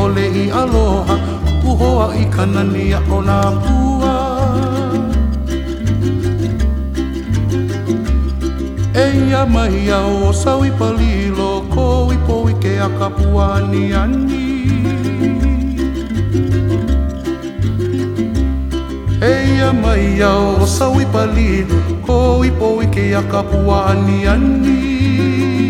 ole I aloha Uhoa I kanania o nā pua Eia mai au o sau I palilo Ko I po I ke a kapua ani ani Eia mai au o sau I palilo Ko I po I ke a kapua ani ani